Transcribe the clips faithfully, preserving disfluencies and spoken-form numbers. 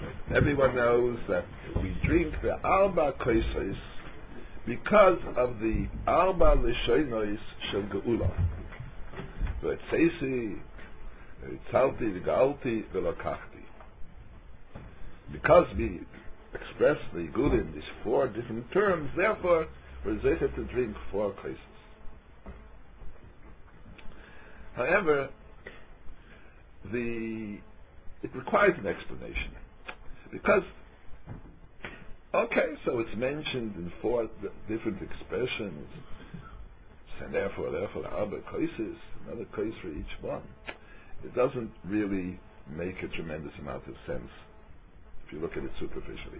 Everyone knows that we drink the Arba Kaisos because of the Arba Lishonos Shel Geula. V'etzeisi, v'etzalti, v'ga'alti, v'lokachti. Because we express the Geula in these four different terms, therefore we're zeichet to drink four Kaisos. However, the it requires an explanation. Because, okay, so it's mentioned in four different expressions, and therefore, therefore, Arba Kaisos, another kais for each one. It doesn't really make a tremendous amount of sense if you look at it superficially.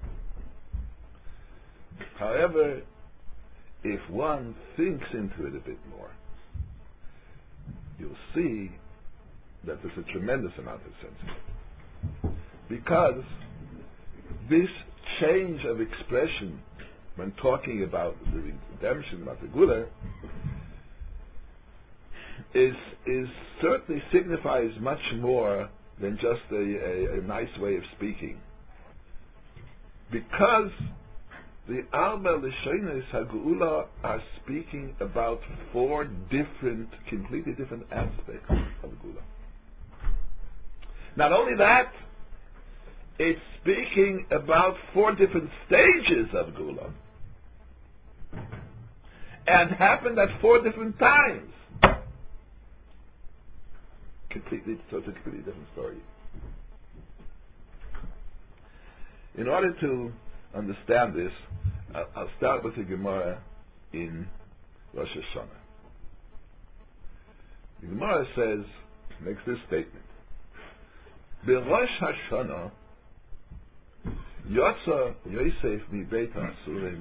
However, if one thinks into it a bit more, you'll see that there's a tremendous amount of sense in it. Because this change of expression when talking about the redemption, about the Geula, is, is certainly signifies much more than just a, a, a nice way of speaking. Because the Arba Lishonos HaGeula are speaking about four different, completely different aspects of Geula. Not only that, it's speaking about four different stages of Geula. And happened at four different times. Completely, so it's a completely different story. In order to understand this, I'll, I'll start with the Gemara in Rosh Hashanah. The Gemara says, makes this statement: Berosh Hashanah Yotza Yosef mi Beit HaAsurim.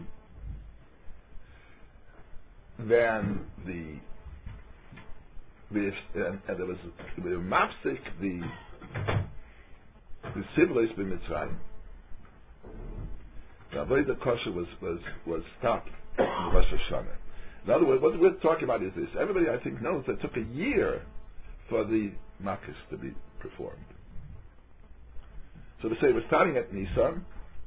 Then the the and, and there was the mafsik the the Siblos b'Mitzrayim. The Avodah Kosher was was was stopped in Rosh Hashanah. In other words, what we're talking about is this: everybody, I think, knows that it took a year for the Makkos to be performed. So to say we're starting at Nisan,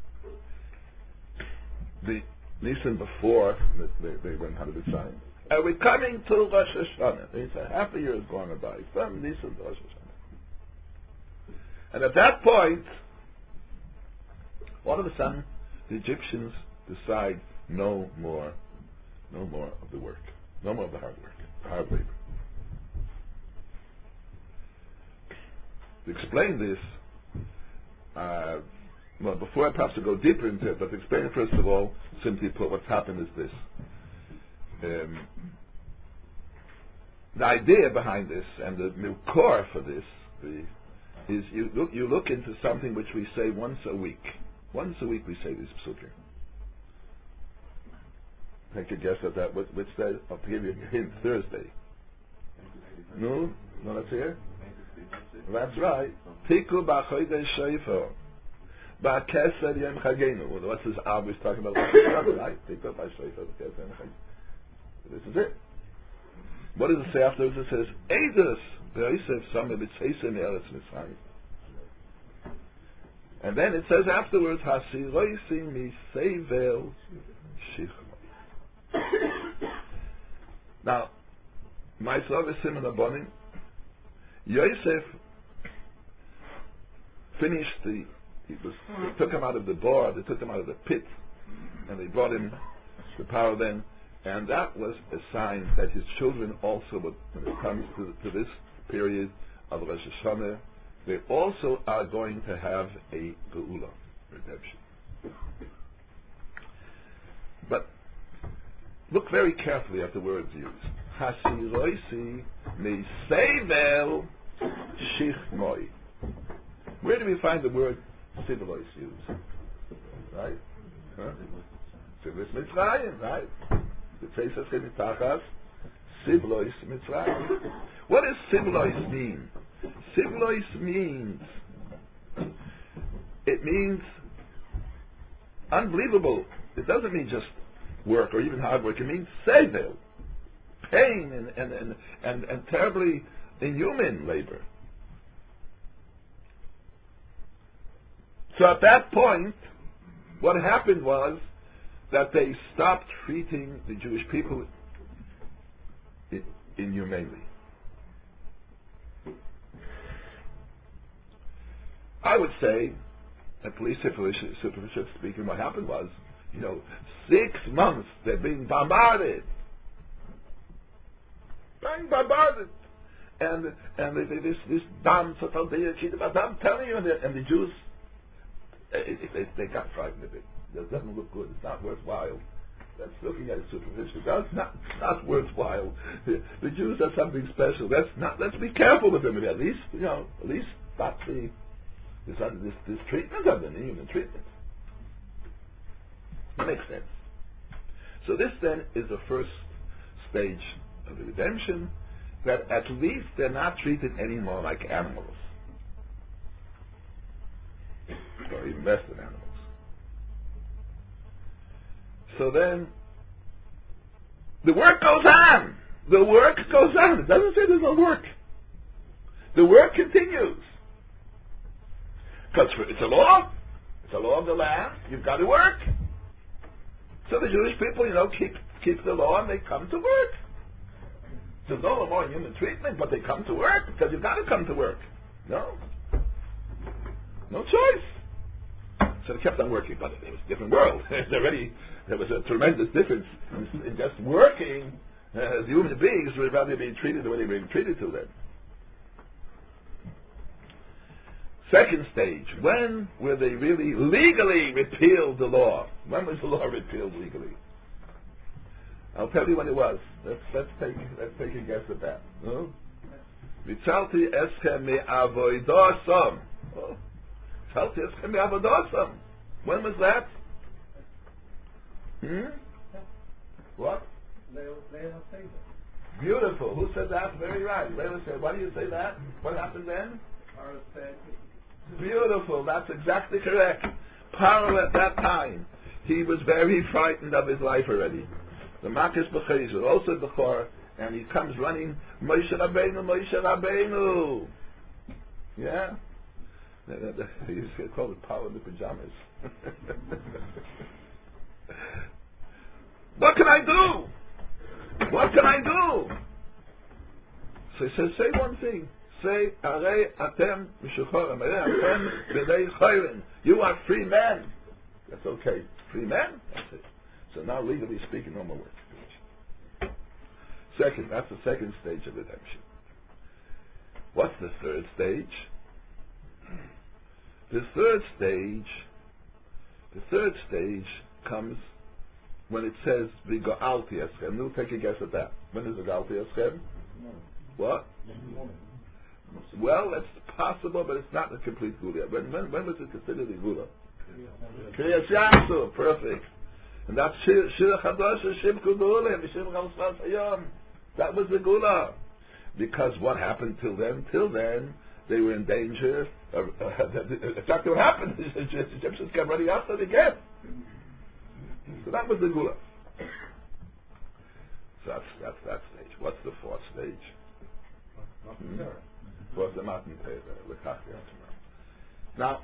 the Nisan before they, they went out of the sign, and we're coming to Rosh Hashanah. It's a half a year has gone by from Nisan to Rosh Hashanah, and at that point, all of a sudden, the Egyptians decide no more, no more of the work, no more of the hard work, the hard labor. To explain this. Uh, well, before I perhaps to go deeper into it, but to explain it first of all, simply put, what's happened is this. Um, the idea behind this and the core for this the, is you look, you look into something which we say once a week. Once a week we say this psukim. Take a guess at that. Which, which day? I'll give you a hint. Thursday. No? No, that's here? That's right. Tiku b'chodesh shofar, b'keser yom chagenu. What's this? Ab is talking about right? Tiku b'shofar, b'keser yom chagenu. This is it. What does it say afterwards? It says, "Eidos b'Yosef sameh b'tzeisem eretz Mitzrayim." And then it says afterwards, "Hasiroisi misevel shichmo." Now, my son is Simon Abonim. Yosef finished the, he was, they took him out of the bar, they took him out of the pit, and they brought him to power then, and that was a sign that his children also, would, when it comes to, to this period of Rosh Hashanah, they also are going to have a Geula, redemption. But look very carefully at the words used. Hasiroisi meisevel shichmoi. Where do we find the word Siblos used? Right? Huh? Siblos Mitzrayim, right? The Pesach Mitachas, Siblos Mitzrayim. What does Siblos mean? Siblos means, it means unbelievable. It doesn't mean just work or even hard work. It means sevel, pain and, and, and, and, and terribly inhuman labor. So at that point, what happened was that they stopped treating the Jewish people inhumanely. I would say, at least superficially speaking, what happened was, you know, six months they're being bombarded, being bombarded, and and they, they, this this dam total I'm telling you, and the, and the Jews, they, they, they got frightened a bit. It doesn't look good. It's not worthwhile. That's looking at it superficially. That's not not worthwhile. The, the Jews are something special. Let's not. Let's be careful with them. At least, you know, at least stop the this this, this treatment of them, inhuman treatment. That makes sense. So this then is the first stage of the redemption, that at least they're not treated anymore like animals, or even less than animals. So then, the work goes on. The work goes on. It doesn't say there's no work. The work continues. Because it's a law. It's a law of the land. You've got to work. So the Jewish people, you know, keep keep the law and they come to work. There's no more human treatment, but they come to work because you've got to come to work. No. No choice. So they kept on working, but it was a different world. Already, there was a tremendous difference in, in just working. Uh, the human beings were rather being treated the way they were being treated to them. Second stage, when were they really legally repealed the law? When was the law repealed legally? I'll tell you when it was. Let's let's take let's take a guess at that. No? Vichalti eschem me'avoidosam. Vichalti eschem me'avoidosam. When was that? Hmm? What? Beautiful. Who said that? Very right. Leila said. Why do you say that? What happened then? Beautiful. That's exactly correct. Paro at that time, he was very frightened of his life already. The Makis B'chayzer, also B'chor, and he comes running, Moshe Rabbeinu, Moshe Rabbeinu. Yeah? He used to call it power in the pajamas. What can I do? What can I do? So he says, say one thing. Say, Arei atem mishuchorim, Arei atem b'nei chayrin. You are free men. That's okay. Free men? That's it. So now, legally speaking, no more work. Second, that's the second stage of redemption. What's the third stage? The third stage, the third stage comes when it says v'go'alti eschem. Now take a guess at that. When is v'go'alti eschem? What? Well, it's possible, but it's not a complete gula. When, when, when was it considered a gula? Kriyas Yamsuf, perfect. And that's Shir Chadosh, Shim Kudulim, Shim Chalsas Hayom. That was the gula. Because what happened till then? Till then, they were in danger. Of, uh, in fact, what happened is the Egyptians kept running after them again. So that was the gula. So that's, that's that stage. What's the fourth stage? Hmm? Fourth, the Matan Torah. Now,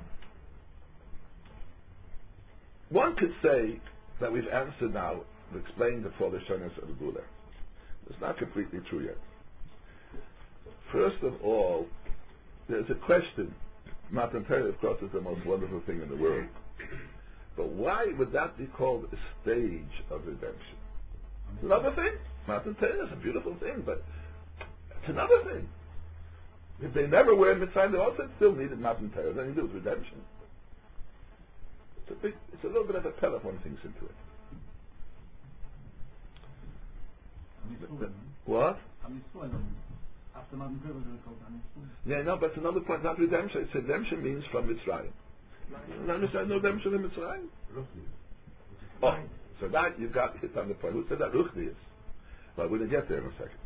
one could say that we've answered now, we've explained the four Lashonos of the Gula. It's not completely true yet. First of all, there's a question. Matan Torah, of course, is the most wonderful thing in the world. But why would that be called a stage of redemption? It's another thing. Matan Torah is a beautiful thing, but it's another thing. If they never were in Mitzrayim, they also still needed Matan Torah. Then you do is redemption. It's a big, it's a little bit of a pellet one thinks into it. The, the, what? Yeah, no, but it's another point. Not redemption. It's redemption means from Mitzrayim. No, no redemption in Mitzrayim. Oh, so that you got hit on the point. Who said that? Ruchni is. But we're going to get there in a second.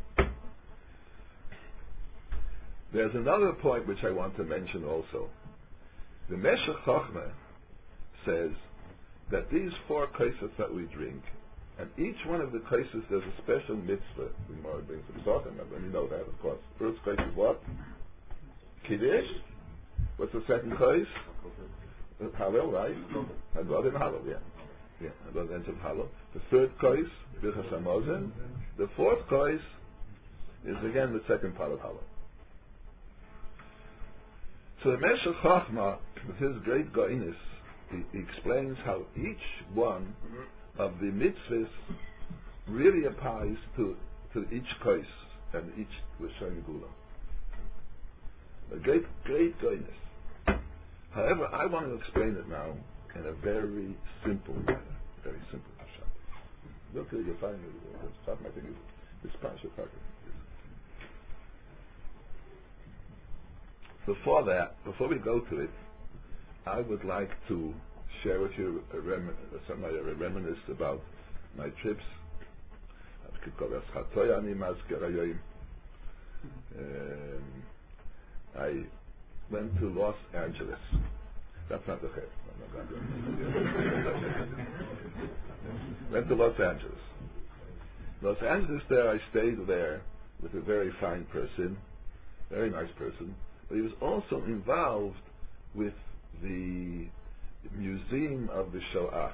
There's another point which I want to mention also. The Meshech Chochmah says that these four kaisos that we drink, and each one of the kaisos there's a special mitzvah. The Gemara brings the Pesachim, and you know that, of course. First kais is what? Kiddush. What's the second kais? Hallel, right? Hagod and Hallel, yeah. Yeah, Hagod ends of Hallel. The third kois, Birchas Hamazon. The fourth kois is again the second part of Hallel. So the Meshech Chochmah, with his great goiness, he, he explains how each one of the mitzvahs really applies to, to each kois and each Lashon Gula. A great, great goiness. However, I want to explain it now in a very simple manner, very simple pshat. Look, you'll find it. The pshat, I think, is this parsha talking. Before that, before we go to it, I would like to share with you a rem- some a reminiscence about my trips. Um, I went to Los Angeles. That's not the case. Went to Los Angeles. Los Angeles, there I stayed there with a very fine person, very nice person. But he was also involved with the Museum of the Shoah.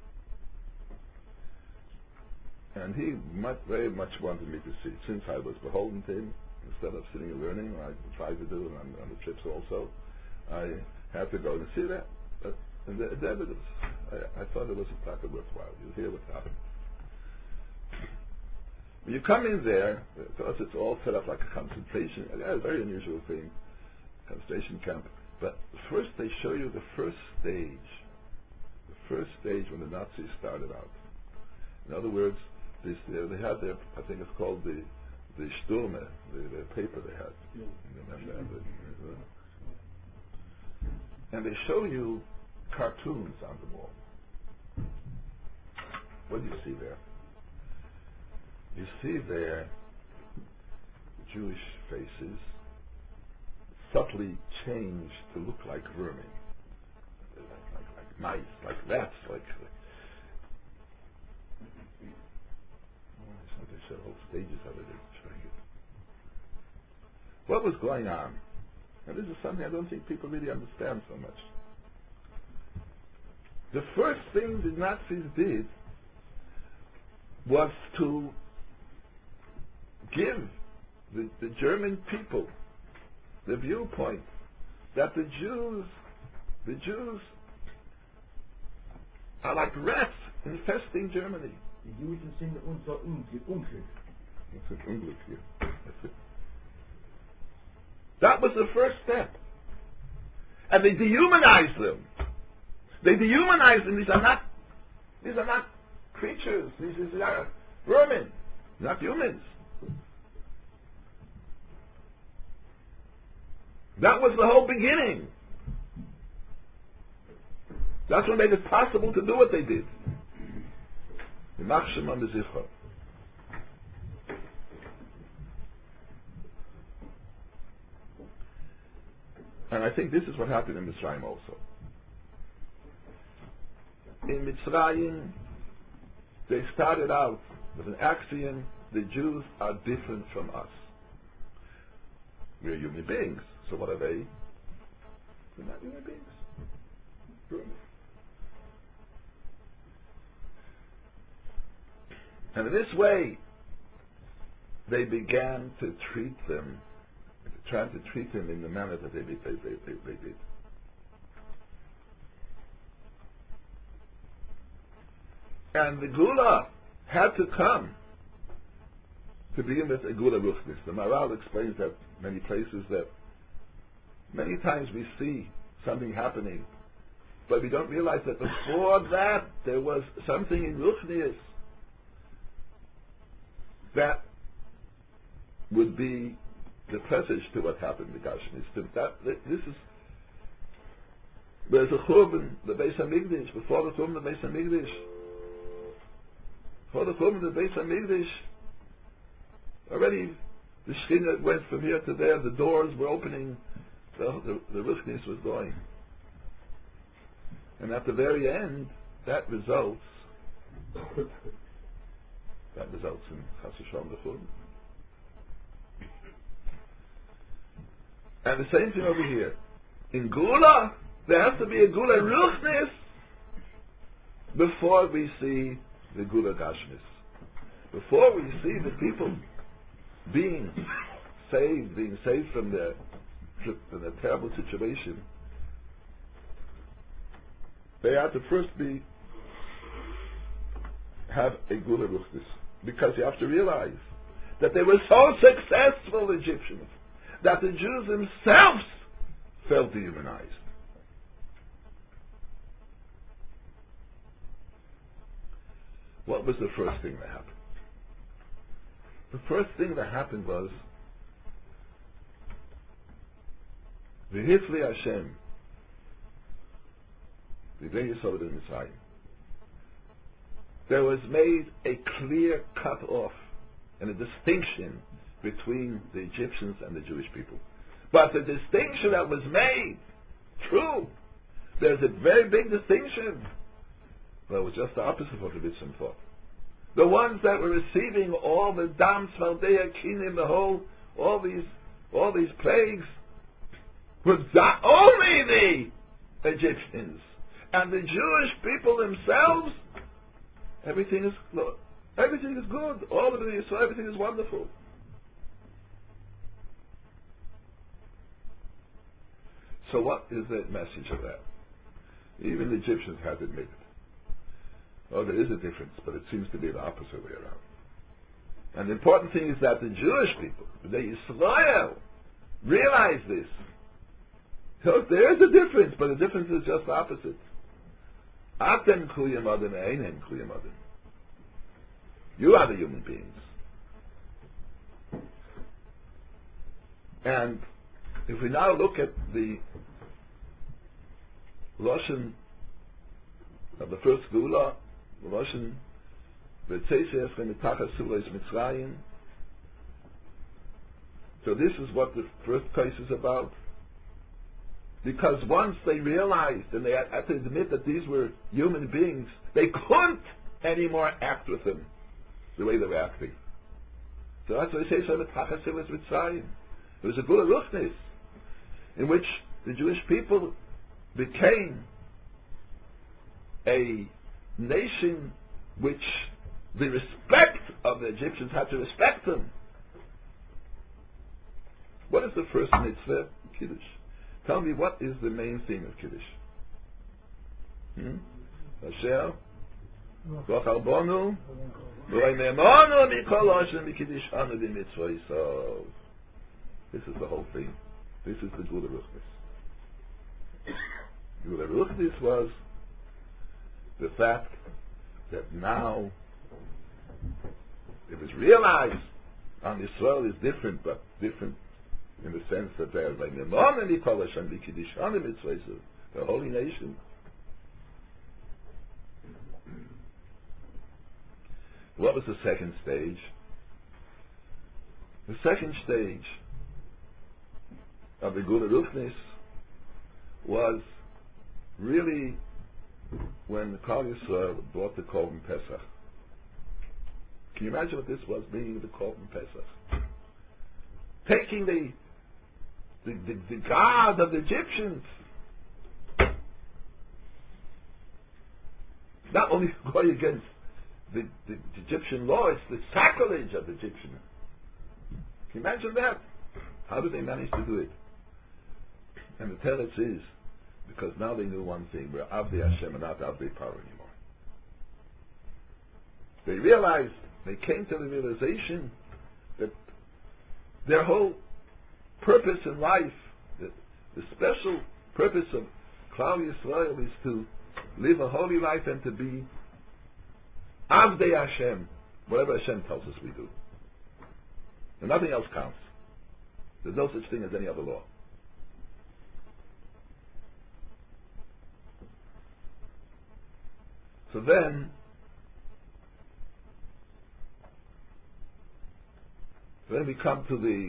And he much, very much wanted me to see it. Since I was beholden to him, instead of sitting and learning, I tried to do it on, on the trips also, I had to go and see that. But and the, the evidence, I, I thought it was a talk worthwhile. You hear what happened. When you come in there, to us it's all set up like a concentration, a very unusual thing, concentration camp. But first they show you the first stage, the first stage when the Nazis started out. In other words, this, they, they had their, I think it's called the the Sturme, the, the paper they had. And they show you cartoons on the wall. What do you see there? You see there Jewish faces subtly changed to look like vermin, like, like, like mice, like rats, like, like they show whole stages of it. What was going on? And this is something I don't think people really understand so much. The first thing the Nazis did was to give the, the German people the viewpoint that the Jews, the Jews are like rats infesting Germany. Die Juden sind unser Unglück. That's an Unglück here. That's it. That was the first step. And they dehumanized them. They dehumanized them. These are not, these are not creatures. These, these are vermin, not humans. That was the whole beginning. That's what made it possible to do what they did. And I think this is what happened in Mitzrayim also. In Mitzrayim, they started out with an axiom: the Jews are different from us. We're human beings. So what are they? They're not human beings. Vermin. And in this way, they began to treat them, trying to treat them in the manner that they, they, they, they, they did. And the Gula had to come to begin with a Gula Ruchnis. The Maharal explains that many places, that many times we see something happening, but we don't realize that before that there was something in Ruchnis that would be the presage to what happened in Gashmis. That this is there's a churban, the Beis Hamikdash, before the churban, the Beis Hamikdash, before the churban, the Beis Hamikdash, already the Shechina went from here to there. The doors were opening. The the, the Ruchnis was going, and at the very end, that results. That results in Chas v'Shalom the churban. And the same thing over here. In Gula, There has to be a Gula Ruchnis before we see the Gula Gashmis. Before we see the people being saved, being saved from their, from their terrible situation, they have to first be have a Gula Ruchnis. Because you have to realize that they were so successful, Egyptians, that the Jews themselves felt dehumanized. What was the first thing that happened? The first thing that happened was V'hifli Hashem V'dei Yisod in Mitzrayim. There was made a clear cut off and a distinction between the Egyptians and the Jewish people. But the distinction that was made, true, there's a very big distinction. But it was just the opposite of what the Mitzvah thought. The ones that were receiving all the dam, Svaldea, Kinim, the whole, all these, all these plagues, was not only the Egyptians and the Jewish people themselves. Everything is everything is good. All of it is so. Everything is wonderful. So, what is the message of that? Even the Egyptians had admitted. Oh, there is a difference, but it seems to be the opposite way around. And the important thing is that the Jewish people, the Yisrael, realize this. So there is a difference, but the difference is just the opposite. Atem kuyam adam, einem kuyam adam. You are the human beings. And if we now look at the Lashon of the first Gula, the Lashon V'tzeisei Eschem mitachas sulos Mitzrayim. So this is what the first case is about. Because once they realized and they had to admit that these were human beings, they couldn't anymore act with them the way they were acting. So that's why they say mitachas sulos Mitzrayim. It was a Gula Ruchnis in which the Jewish people became a nation which the respect of the Egyptians had to respect them. What is the first mitzvah? Kiddush. Tell me, what is the main theme of Kiddush? Hmm? Asher? V'achal bonu? V'rei me'emonu mikol Hashem mikiddushanu b'mitzvah yisov. This is the whole thing. This is the Gula Ruchnis. Gula Ruchnis was the fact that now it was realized on Israel is different, but different in the sense that they are like the holy nation. What was the second stage? The second stage of the Gula Ruchnis was really when the Klal Yisrael brought the Korban Pesach. Can you imagine what this was, being the Korban Pesach? Taking the the, the, the God of the Egyptians, not only going against the, the, the Egyptian law, it's the sacrilege of the Egyptian. Can you imagine that? How did they manage to do it? And the teretz is because now they knew one thing: we're Avdei Hashem and not Avdei Paro anymore. They realized, they came to the realization that their whole purpose in life, the, the special purpose of Klal Yisrael, is to live a holy life and to be Avdei Hashem, whatever Hashem tells us we do. And nothing else counts. There's no such thing as any other law. So then, then we come to the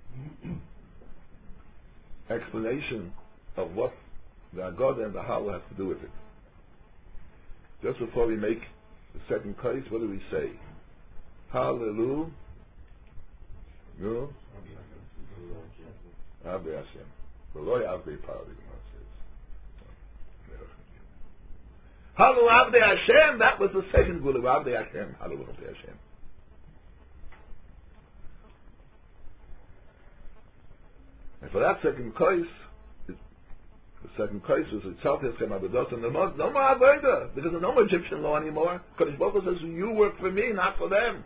explanation of what the Haggadah and the Hallel have to do with it. Just before we make the second case, what do we say? Hallelujah. No? Avdei Hashem. V'lo Avdei Paro, the Gemara says. Halu Avdei Hashem, that was the second Gula. Avdei Hashem, Halu Avdei Hashem. And for that second case, the second case was itself Yischem Abados, and no more, no more Avodah, because there's no more Egyptian law anymore. Kodesh Baruch Hu says, you work for me, not for them.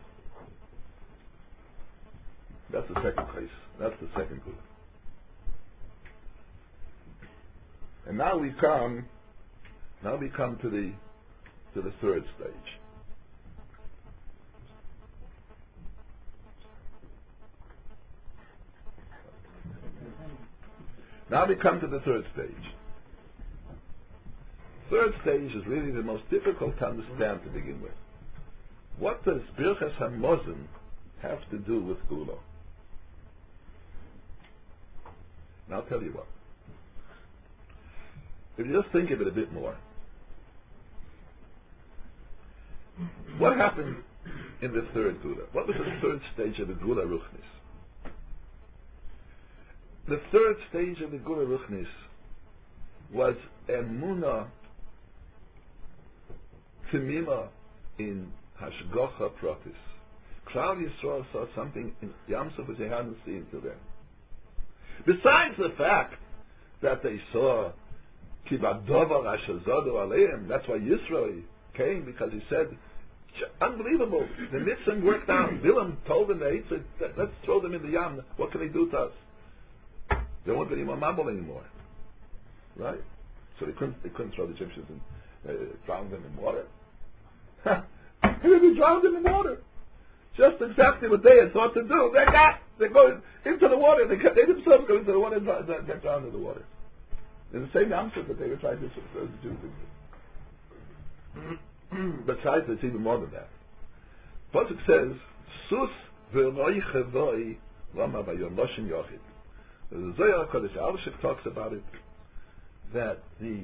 That's the second case. That's the second Gula. And now we come, now we come to the to the third stage. Now we come to the third stage. Third stage is really the most difficult to understand to begin with. What does Birchas Hamazon have to do with Gula? And I'll tell you what. If you just think of it a bit more, what happened in the third Gula? What was the third stage of the Gula Ruchnis? The third stage of the Gula Ruchnis was Emunah Timima in Hashgacha Pratis. Klal Yisrael saw something in Yam Suf which they hadn't seen till then. Besides the fact that they saw Kibadovar Ashazadu Aleim, that's why Yisrael came, because he said, unbelievable, the Nitzim worked out. Bilam told them, they said, let's throw them in the Yam, what can they do to us? They won't get any more mabul anymore. Right? So they couldn't, they couldn't throw the Egyptians and uh, drown them in water. They drowned them in water. Just exactly what they had thought to do. They got, they go into the water, they, they themselves go into the water and get drowned in the water. It's the same answer that they were trying to throw the Jews into. Besides, it's even more than that. Pasuk says, Sus v'roi chevoi lama v'yom loshin yochid. The Zohar Kodesh Alshik talks about it, that the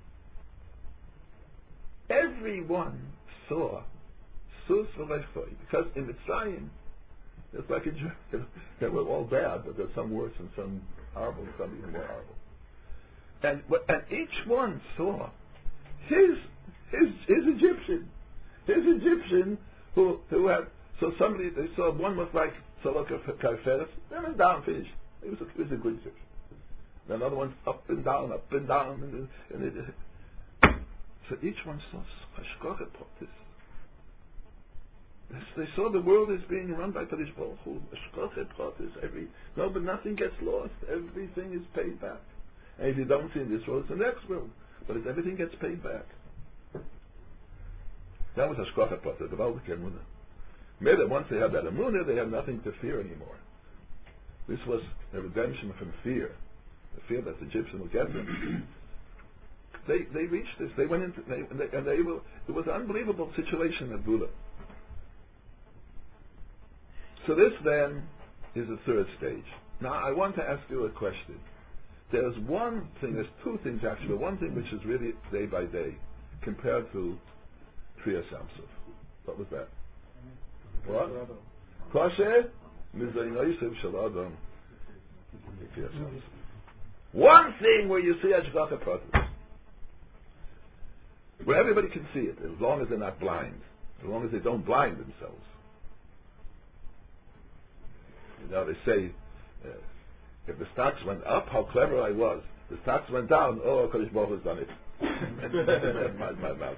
everyone saw Sus v'roi chevoi, because in Mitzrayim, it's like a Jew, they were all bad, but there's some worse and some horrible, some even more horrible. And, and each one saw his his his Egyptian, his Egyptian who who had, so somebody, they saw one was like Salaka Kaiferes, then and down, finished. He was a, he was a good Egyptian. Then another one up and down, up and down, and, and it, so each one saw Hashgacha Pratis. They saw the world is being run by Kadosh Baruch Hu. Hashgacha Pratis, every no, but nothing gets lost. Everything is paid back. And if you don't see in this world, it's the next world. But if everything gets paid back. That was Hashgacha Pratis, the Valdik Emunah. Maybe once they had that Emunah, they had nothing to fear anymore. This was a redemption from fear. The fear that the Egyptian would get them. they they reached this. They went into, they, and, they, and they were, it was an unbelievable situation at Gula. So this then is the third stage. Now I want to ask you a question. There's one thing, there's two things actually. One thing which is really day by day compared to Kriyas Yam Suf. What was that? What? Kosher? One thing where you see Hashgacha Pratis, where everybody can see it, as long as they're not blind, as long as they don't blind themselves. You know, they say, uh, if the stocks went up, how clever I was. The stocks went down, oh, Kadosh Baruch Hu's done it. my, my mouth.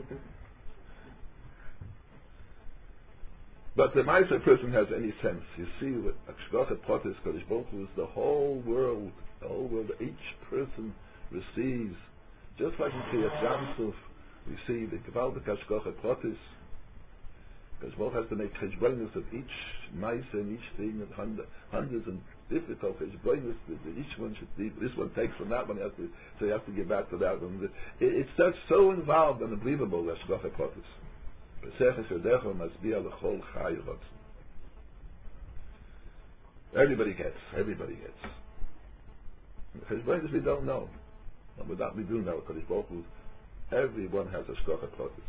But the Meiser person has any sense. You see, with Hashgacha Pratis, Kadosh Baruch Hu is the whole world, the whole world, each person receives. Just like in Kriyas Yam Suf, we see the Gevaldik Hashgacha Pratis. Kadosh Baruch Hu has to make cheshbonos of each Meiser and each thing, and hundred, hundreds and difficult cheshbonos. Each one should be, this one takes from that one, has to, so you have to give back to that one. It, it's such so involved and unbelievable, Hashgacha Pratis. Everybody gets, everybody gets. Cheshbonos we don't know. And with that we do know, Kadosh Baruch Hu, everyone has Hashgacha Pratis.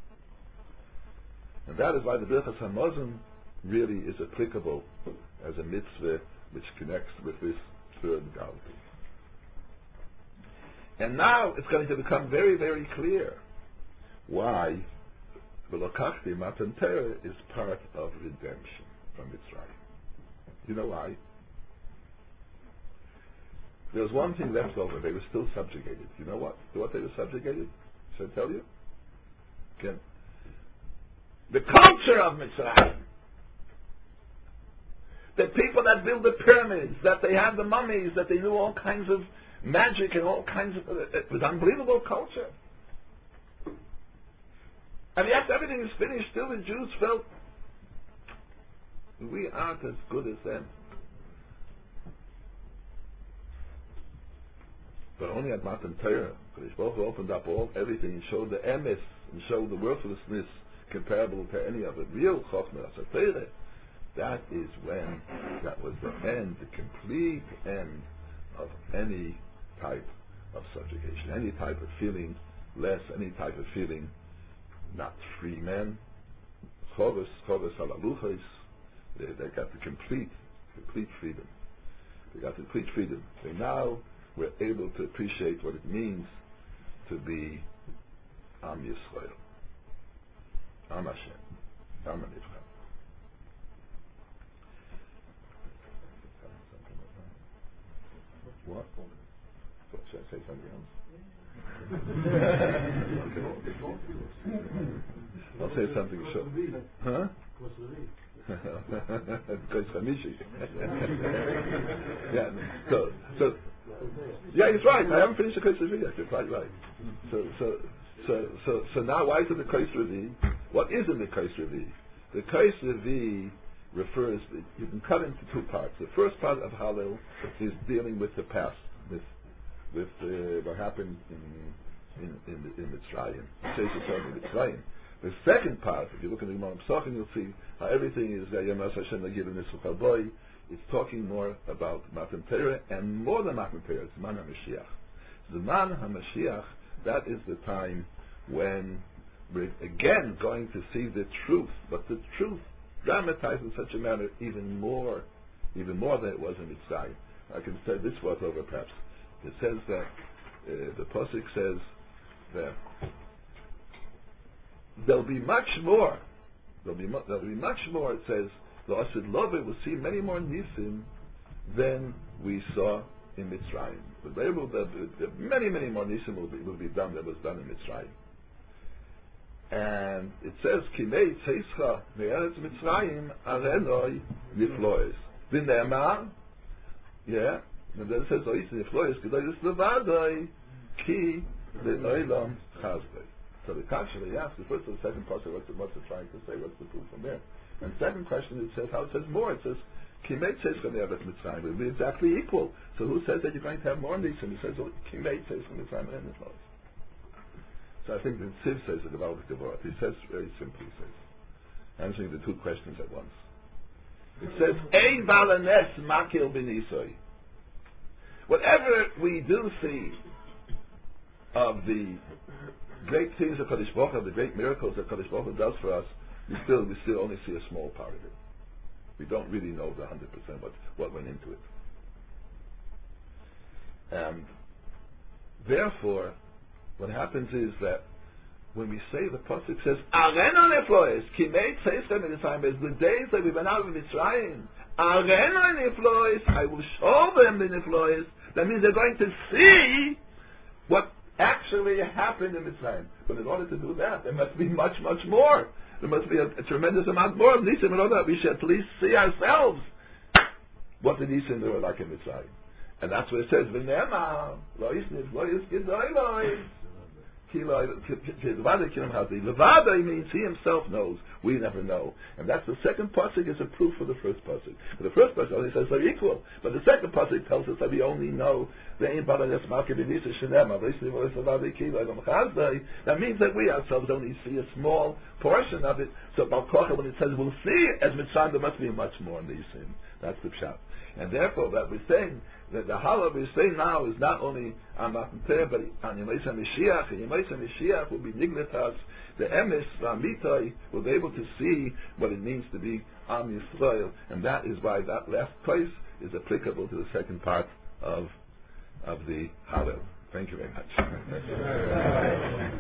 And that is why the Birchas Hamazon really is applicable as a mitzvah which connects with this third Galti. And now it's going to become very, very clear why V'lokachti Matan Torah is part of redemption from Mitzrayim. You know why? There was one thing left over. They were still subjugated. You know what? To what they were subjugated? Should I tell you? Again. The culture of Mitzrayim. The people that built the pyramids, that they had the mummies, that they knew all kinds of magic and all kinds of... It was unbelievable culture. And yet everything is finished. Still the Jews felt we aren't as good as them. But only at Matan Torah, Kodesh Baruch Hu opened up all everything and showed the emes and showed the worthlessness comparable to any of it. Real Chochmah Torah. That is when that was the end, the complete end of any type of subjugation, any type of feeling less, any type of feeling not free men. Chovos, Chovos Halaluchos. They, they got the complete, complete freedom. They got the complete freedom. They now were able to appreciate what it means to be Am Yisrael, Am Hashem, Am Hanivcha. What? What? Should I say something else? Okay. I'll say something short. Huh? Yeah. So, so, yeah, he's right. I haven't finished the Kos Revi yet. You're quite right. So, so, so, so, so now, why is it the Kos Revi? What is in the Kos Revi? The Kos Revi refers. You can cut into two parts. The first part of Hallel is dealing with the past, with with uh, what happened in in in, in Mitzrayim. in Mitzrayim. The second part, if you look at the Gemara Pesachim, you'll see how everything is Yamas Hashem Nagiv Nisukal Boy. It's talking more about Matan Torah and more than Matan Torah. It's Man HaMashiach. The Man HaMashiach. That is the time when we're again going to see the truth, but the truth dramatized in such a manner even more, even more than it was in Mitzrayim. I can say this was over perhaps. It says that uh, the Pasuk says that there'll be much more. There'll be mu- there'll be much more. It says the Asid Love will see many more nisim than we saw in Mitzrayim. But they will, the, the, the, many many more nisim will be will be done than was done in Mitzrayim. And it says Kinei Tzeischa Me'eretz Mitzrayim Arenoi Nifloes. V'ne'emar, yeah, and then it says Ois Nifloes Gedolos Levadoi Ki Le'olam Chazbei. So the question they ask, the first and the second question, what's it, what's it trying to say? What's the proof from there? And second question, it says how it says more. It says Kimei Tzeischa Me'eretz Mitzrayim. It will be exactly equal. So who says that you're going to have more nisim? It says Kimei Tzeischa Mitzrayim and Nifloes. So I think that Siv says it about the Gemara. He says very simply, he says, answering the two questions at once. It says, Ein balanes makil b'nisoi. Whatever we do see of the great things that Kadosh Baruch Hu, the great miracles that Kadosh Baruch Hu does for us, we still we still only see a small part of it. We don't really know the hundred percent what what went into it. And therefore, what happens is that when we say the pasuk says Arena Nefloes, Kimei Tzeischa Mitzrayim, is the days that we went out of Mitzrayim. Arena Nefloes, I will show them the Nefloes. That means they're going to see what actually happened in Mitzrayim. But in order to do that, there must be much, much more. There must be a, a tremendous amount more of Nisim. In order that we should at least see ourselves what the Nisim were like in Mitzrayim. And that's what it says, V'nema, lo yisnif, lo yiskidoiloi. Levada means he himself knows. We never know. And that's the second pasuk is a proof for the first pasuk. For the first pasuk only says they're equal. But the second pasuk tells us that we only know that means that we ourselves only see a small portion of it. So Balkocha, when it says we'll see as Mitzrayim, there must be much more in these things. That's the pshat. And therefore that we're saying that the halal we're saying now is not only on Matan Torah, but on Yemais HaMashiach. And Yemais HaMashiach will be nigletas. The emes, the amitai, will be able to see what it means to be Am Yisrael. And that is why that last place is applicable to the second part of of the halal. Thank you very much.